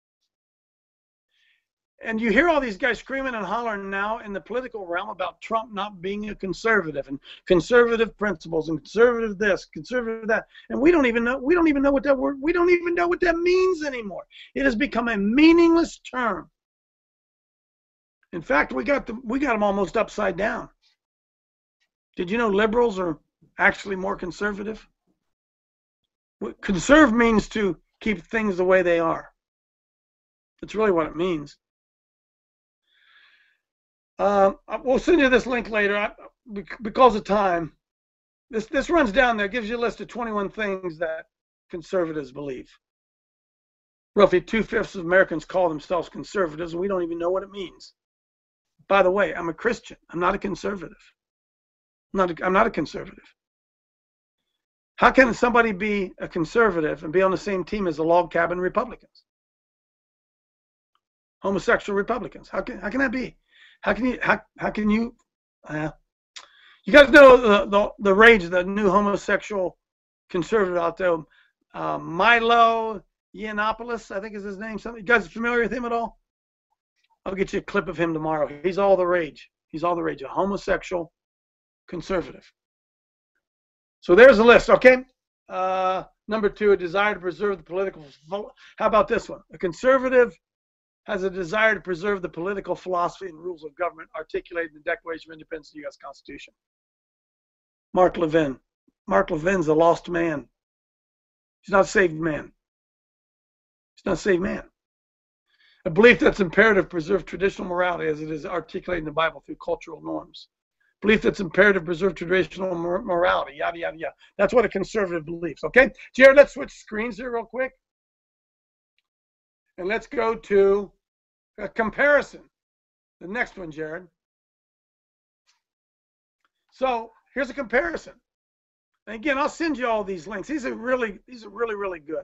And you hear all these guys screaming and hollering now in the political realm about Trump not being a conservative and conservative principles and conservative this, conservative that, and we don't even know we don't even know what that word we don't even know what that means anymore. It has become a meaningless term. In fact, we got the we got them almost upside down. Did you know liberals are actually more conservative? Conserve means to keep things the way they are. That's really what it means. Um, we'll send you this link later I, because of time. This this runs down there, gives you a list of twenty-one things that conservatives believe. Roughly two-fifths of Americans call themselves conservatives, and we don't even know what it means. By the way, I'm a Christian. I'm not a conservative. I'm not a, I'm not a conservative. How can somebody be a conservative and be on the same team as the log cabin Republicans? Homosexual Republicans. How can how can that be? How can you how how can you uh, you guys know the, the the rage, the new homosexual conservative out there, uh, Milo Yiannopoulos, I think is his name. Something you guys familiar with him at all? I'll get you a clip of him tomorrow. He's all the rage. He's all the rage. A homosexual conservative. So there's a list. Okay. Uh, number two, a desire to preserve the political. How about this one? A conservative has a desire to preserve the political philosophy and rules of government articulated in the Declaration of Independence of the U S Constitution. Mark Levin. Mark Levin's a lost man. He's not a saved man. He's not a saved man. A belief that's imperative to preserve traditional morality as it is articulated in the Bible through cultural norms. Belief that's imperative to preserve traditional morality, yada, yada, yada. That's what a conservative believes, okay? Jared, let's switch screens here real quick. And let's go to a comparison. The next one, Jared. So here's a comparison. And again, I'll send you all these links. These are really, these are really, really good.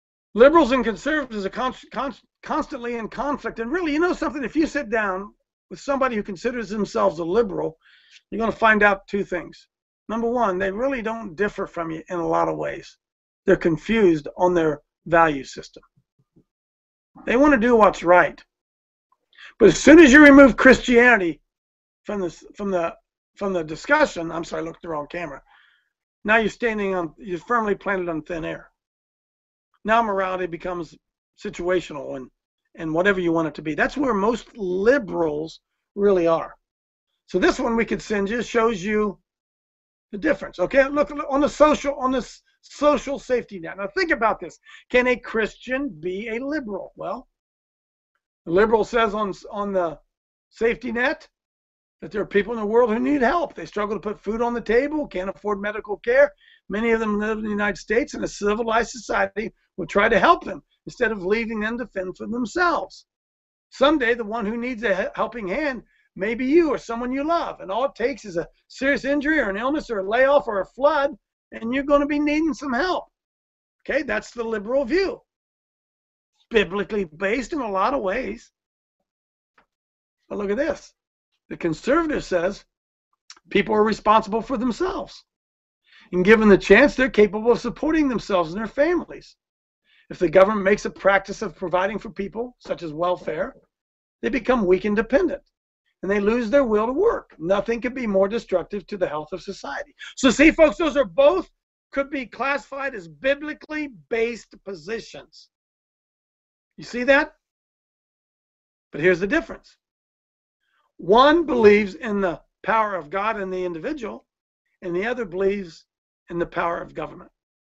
Liberals and conservatives are con con constantly in conflict. And really, you know something? If you sit down with somebody who considers themselves a liberal, you're going to find out two things. Number one, they really don't differ from you in a lot of ways. They're confused on their value system. They want to do what's right. But as soon as you remove Christianity from the, from the, from the discussion, I'm sorry, I looked at the wrong camera. Now you're standing on, you're firmly planted on thin air. Now morality becomes situational and, and whatever you want it to be. That's where most liberals really are. So this one we could send you shows you the difference. Okay, look on the social on this social safety net. Now think about this. Can a Christian be a liberal? Well, the liberal says on on the safety net that there are people in the world who need help. They struggle to put food on the table, can't afford medical care. Many of them live in the United States, and a civilized society will try to help them instead of leaving them to fend for themselves. Someday, the one who needs a helping hand may be you or someone you love, and all it takes is a serious injury or an illness or a layoff or a flood, and you're going to be needing some help. Okay, that's the liberal view. Biblically based in a lot of ways. But look at this. The conservative says people are responsible for themselves. And given the chance, they're capable of supporting themselves and their families. If the government makes a practice of providing for people, such as welfare, they become weak and dependent. And they lose their will to work. Nothing could be more destructive to the health of society. So see, folks, those are both could be classified as biblically based positions. You see that? But here's the difference. One believes in the power of God and the individual, and the other believes in the power of government.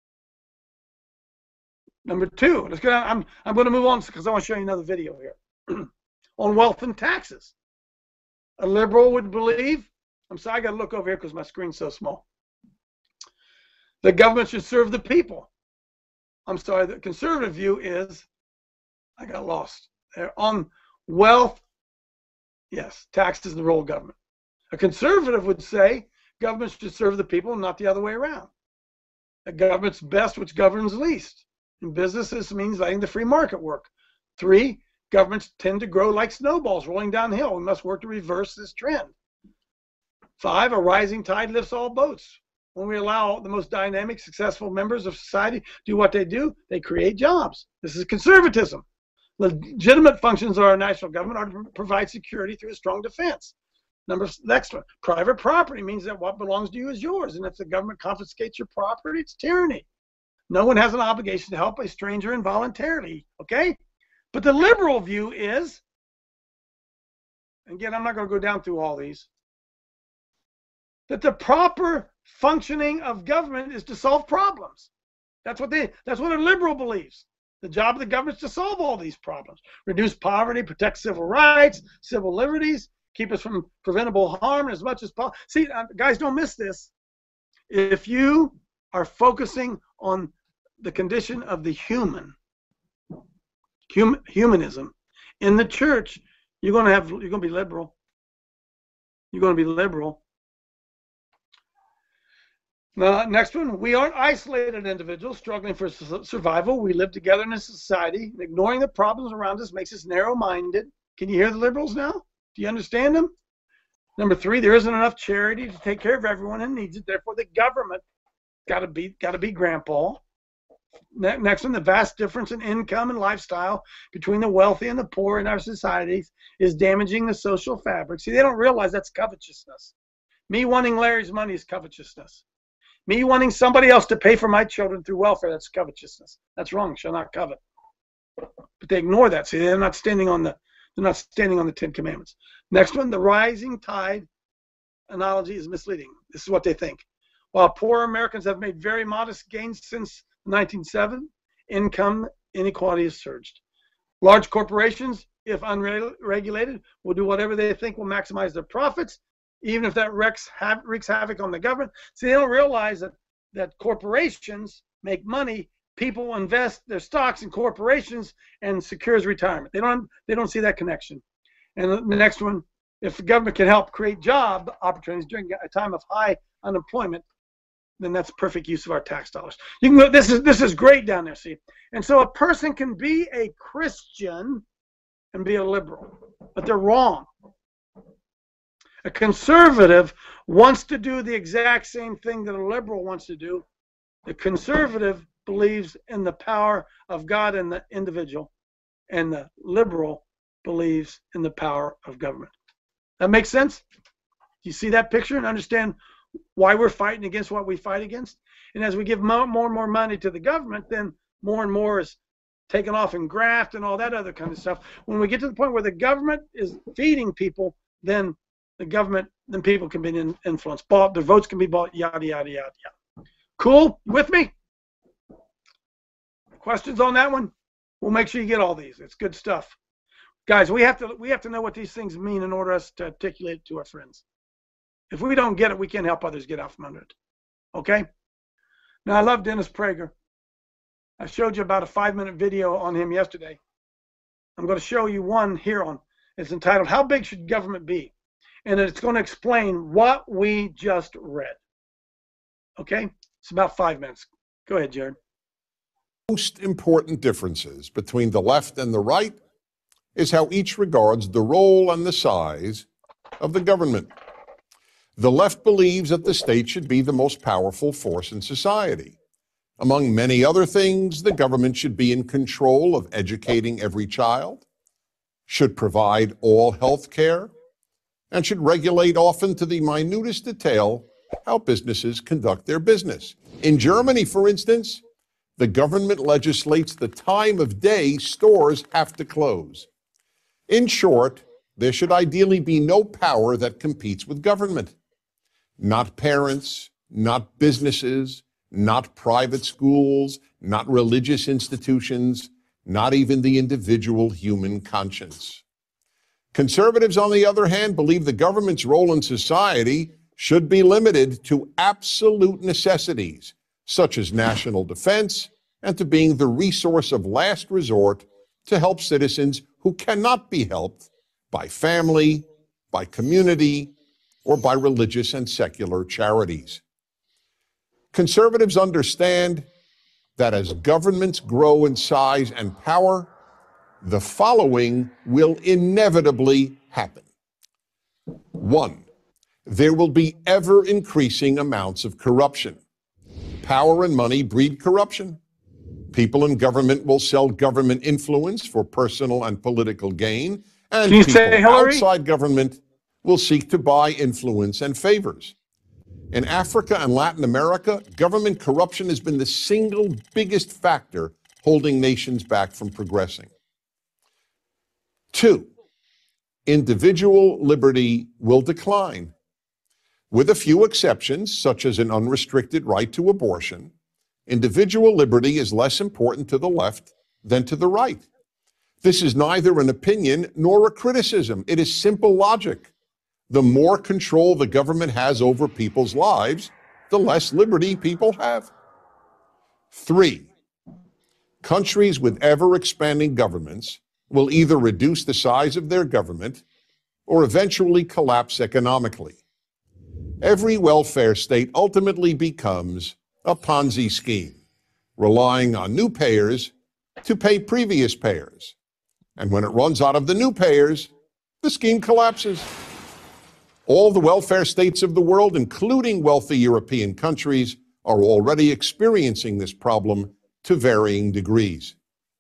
Number two, let's go down. I'm, I'm going to move on because I want to show you another video here on wealth and taxes. A liberal would believe, I'm sorry, I got to look over here because my screen's so small. The government should serve the people. I'm sorry, the conservative view is, I got lost. They're on wealth, yes, taxes and the role of government. A conservative would say government should serve the people, not the other way around. The government's best which governs least. In business, this means letting the free market work. Three, governments tend to grow like snowballs rolling downhill. We must work to reverse this trend. Five, a rising tide lifts all boats. When we allow the most dynamic, successful members of society do what they do, they create jobs. This is conservatism. Legitimate functions of our national government are to provide security through a strong defense. Number next one, private property means that what belongs to you is yours, and if the government confiscates your property, it's tyranny. No one has an obligation to help a stranger involuntarily, okay? But the liberal view is, again, I'm not going to go down through all these, that the proper functioning of government is to solve problems. That's what they, that's what a liberal believes. The job of the government is to solve all these problems. Reduce poverty, protect civil rights, civil liberties, keep us from preventable harm as much as possible. See, guys, don't miss this. If you are focusing on the condition of the human, hum, humanism, in the church, you're going to have, you're going to be liberal. You're going to be liberal. Now, next one, we aren't isolated individuals struggling for survival. We live together in a society. Ignoring the problems around us makes us narrow-minded. Can you hear the liberals now? Do you understand them? Number three, there isn't enough charity to take care of everyone who needs it. Therefore, the government got to be got to be grandpa. Next one, the vast difference in income and lifestyle between the wealthy and the poor in our societies is damaging the social fabric. See, they don't realize that's covetousness. Me wanting Larry's money is covetousness. Me wanting somebody else to pay for my children through welfare, that's covetousness. That's wrong. Shall not covet. But they ignore that. See, they're not standing on the they're not standing on the Ten Commandments. Next one, the rising tide analogy is misleading. This is what they think. While poor Americans have made very modest gains since nineteen seventy, income inequality has surged. Large corporations, if unregulated, will do whatever they think will maximize their profits, even if that wreaks, ha wreaks havoc on the government. See, they don't realize that, that corporations make money. People invest their stocks in corporations and secures retirement. They don't, they don't see that connection. And the next one, if the government can help create job opportunities during a time of high unemployment, then that's perfect use of our tax dollars. You can go, this is, this is great down there, see? And so a person can be a Christian and be a liberal, but they're wrong. A conservative wants to do the exact same thing that a liberal wants to do. The conservative believes in the power of God and the individual, and the liberal believes in the power of government. That makes sense? You see that picture and understand why we're fighting against what we fight against? And as we give more, more and more money to the government, then more and more is taken off in graft and all that other kind of stuff. When we get to the point where the government is feeding people, then the government, then people can be in, influenced. Bought, their votes can be bought, yada, yada, yada, yada. Cool? You with me? Questions on that one? We'll make sure you get all these. It's good stuff. Guys, we have to we have to know what these things mean in order us to articulate it to our friends. If we don't get it, we can't help others get out from under it. Okay? Now, I love Dennis Prager. I showed you about a five-minute video on him yesterday. I'm going to show you one here on. It's entitled, How Big Should Government Be? And it's going to explain what we just read. Okay? It's about five minutes. Go ahead, Jared. Most important differences between the left and the right is how each regards the role and the size of the government. The left believes that the state should be the most powerful force in society. Among many other things, the government should be in control of educating every child, should provide all health care, and should regulate often to the minutest detail how businesses conduct their business. In Germany, for instance, the government legislates the time of day stores have to close. In short, there should ideally be no power that competes with government. Not parents, not businesses, not private schools, not religious institutions, not even the individual human conscience. Conservatives, on the other hand, believe the government's role in society should be limited to absolute necessities, such as national defense, and to being the resource of last resort to help citizens who cannot be helped by family, by community, or by religious and secular charities. Conservatives understand that as governments grow in size and power, the following will inevitably happen. One, there will be ever-increasing amounts of corruption. Power and money breed corruption. People in government will sell government influence for personal and political gain, and Can you people say Hillary? outside government will seek to buy influence and favors. In Africa and Latin America, government corruption has been the single biggest factor holding nations back from progressing. Two, individual liberty will decline. With a few exceptions, such as an unrestricted right to abortion, individual liberty is less important to the left than to the right. This is neither an opinion nor a criticism. It is simple logic. The more control the government has over people's lives, the less liberty people have. Three, countries with ever-expanding governments will either reduce the size of their government or eventually collapse economically. Every welfare state ultimately becomes a Ponzi scheme, relying on new payers to pay previous payers. And when it runs out of the new payers, the scheme collapses. All the welfare states of the world, including wealthy European countries, are already experiencing this problem to varying degrees.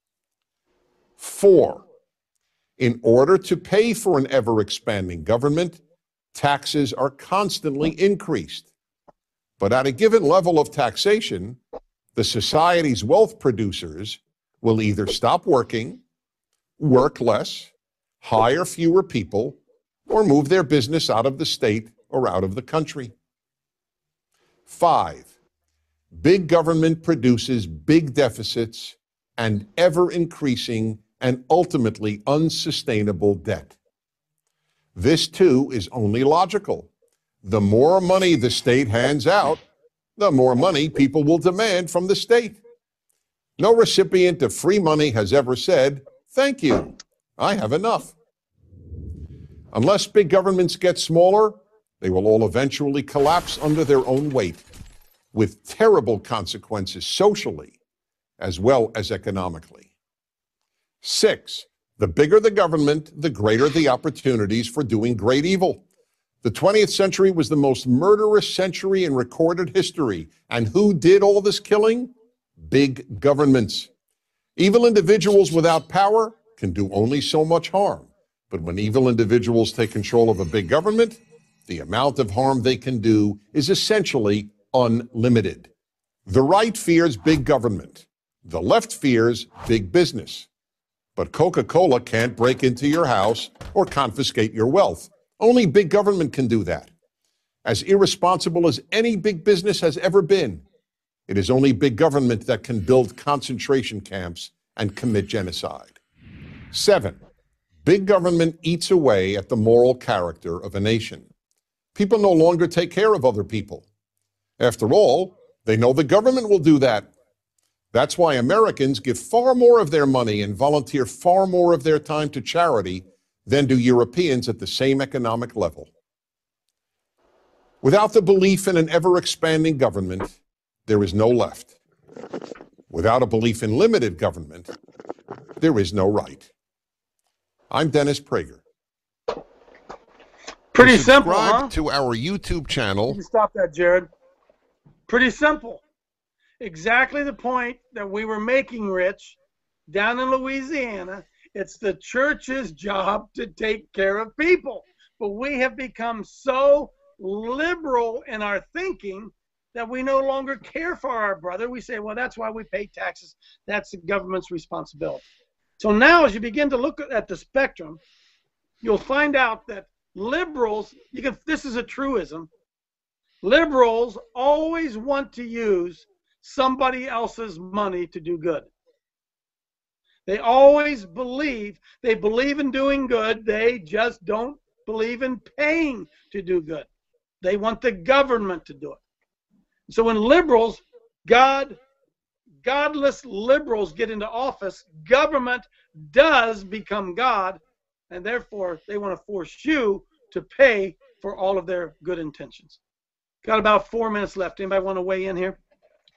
Four, in order to pay for an ever-expanding government, taxes are constantly increased. But at a given level of taxation, the society's wealth producers will either stop working, work less, hire fewer people, or move their business out of the state or out of the country. Five, big government produces big deficits and ever-increasing and ultimately unsustainable debt. This, too, is only logical. The more money the state hands out, the more money people will demand from the state. No recipient of free money has ever said, "Thank you, I have enough." Unless big governments get smaller, they will all eventually collapse under their own weight, with terrible consequences socially as well as economically. Six, the bigger the government, the greater the opportunities for doing great evil. The twentieth century was the most murderous century in recorded history. And who did all this killing? Big governments. Evil individuals without power can do only so much harm. But when evil individuals take control of a big government, the amount of harm they can do is essentially unlimited. The right fears big government. The left fears big business. But Coca-Cola can't break into your house or confiscate your wealth. Only big government can do that. As irresponsible as any big business has ever been, it is only big government that can build concentration camps and commit genocide. Seven, big government eats away at the moral character of a nation. People no longer take care of other people. After all, they know the government will do that. That's why Americans give far more of their money and volunteer far more of their time to charity than do Europeans at the same economic level. Without the belief in an ever-expanding government, there is no left. Without a belief in limited government, there is no right. I'm Dennis Prager. Pretty To simple, subscribe huh? to our YouTube channel. You stop that, Jared. Pretty simple. Exactly the point that we were making, Rich, down in Louisiana. It's the church's job to take care of people. But we have become so liberal in our thinking that we no longer care for our brother. We say, well, that's why we pay taxes. That's the government's responsibility. So now as you begin to look at the spectrum, you'll find out that liberals, you can, this is a truism, liberals always want to use somebody else's money to do good. They always believe, they believe in doing good, they just don't believe in paying to do good. They want the government to do it. So when liberals, God, godless liberals get into office, government does become God, and therefore they want to force you to pay for all of their good intentions. Got about four minutes left. Anybody want to weigh in here?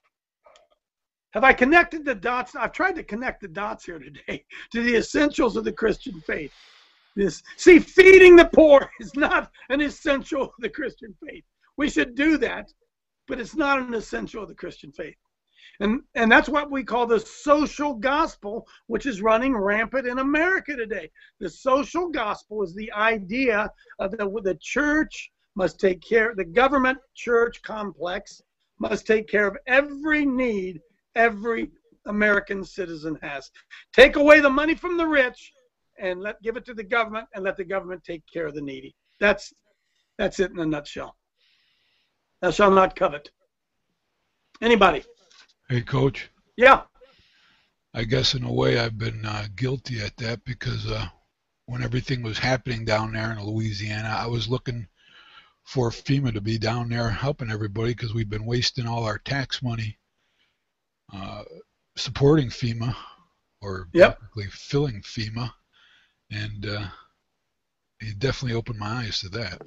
Have I connected the dots? I've tried to connect the dots here today to the essentials of the Christian faith. This, see, feeding the poor is not an essential of the Christian faith. We should do that, but it's not an essential of the Christian faith. And, and that's what we call the social gospel, which is running rampant in America today. The social gospel is the idea of the, the church must take care, the government church complex must take care of every need every American citizen has. Take away the money from the rich and let give it to the government and let the government take care of the needy. That's, that's it in a nutshell. Thou shalt not covet. Anybody? Hey, Coach. Yeah. I guess in a way I've been uh, guilty at that because uh, when everything was happening down there in Louisiana, I was looking for FEMA to be down there helping everybody because we've been wasting all our tax money uh, supporting FEMA or yep. basically filling FEMA, and uh, it definitely opened my eyes to that.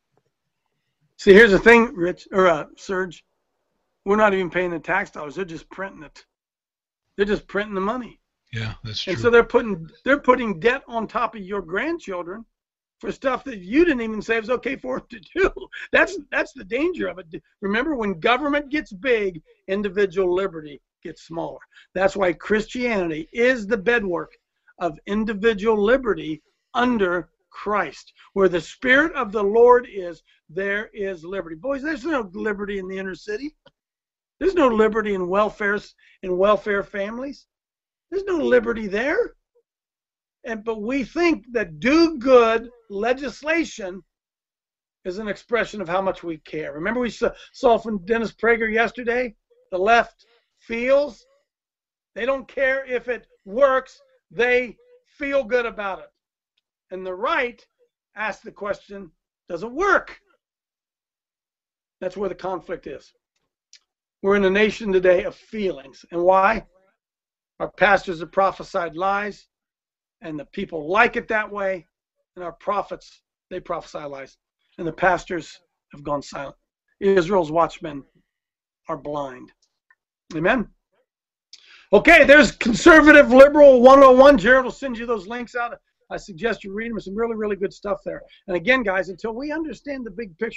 See, here's the thing, Rich, or uh, Serge. We're not even paying the tax dollars. They're just printing it. They're just printing the money. Yeah, that's true. And so they're putting they're putting debt on top of your grandchildren for stuff that you didn't even say it was okay for them to do. That's that's the danger of it. Remember, when government gets big, individual liberty gets smaller. That's why Christianity is the bedwork of individual liberty under Christ. Where the Spirit of the Lord is, there is liberty. Boys, there's no liberty in the inner city. There's no liberty in welfare in welfare families. There's no liberty there. And but we think that do good legislation is an expression of how much we care. Remember we saw, saw from Dennis Prager yesterday, the left feels. They don't care if it works. They feel good about it. And the right asks the question, does it work? That's where the conflict is. We're in a nation today of feelings. And why? Our pastors have prophesied lies, and the people like it that way. And our prophets, they prophesy lies. And the pastors have gone silent. Israel's watchmen are blind. Amen? Okay, there's Conservative Liberal one oh one. Jared will send you those links out. I suggest you read them. Some really, really good stuff there. And again, guys, until we understand the big picture.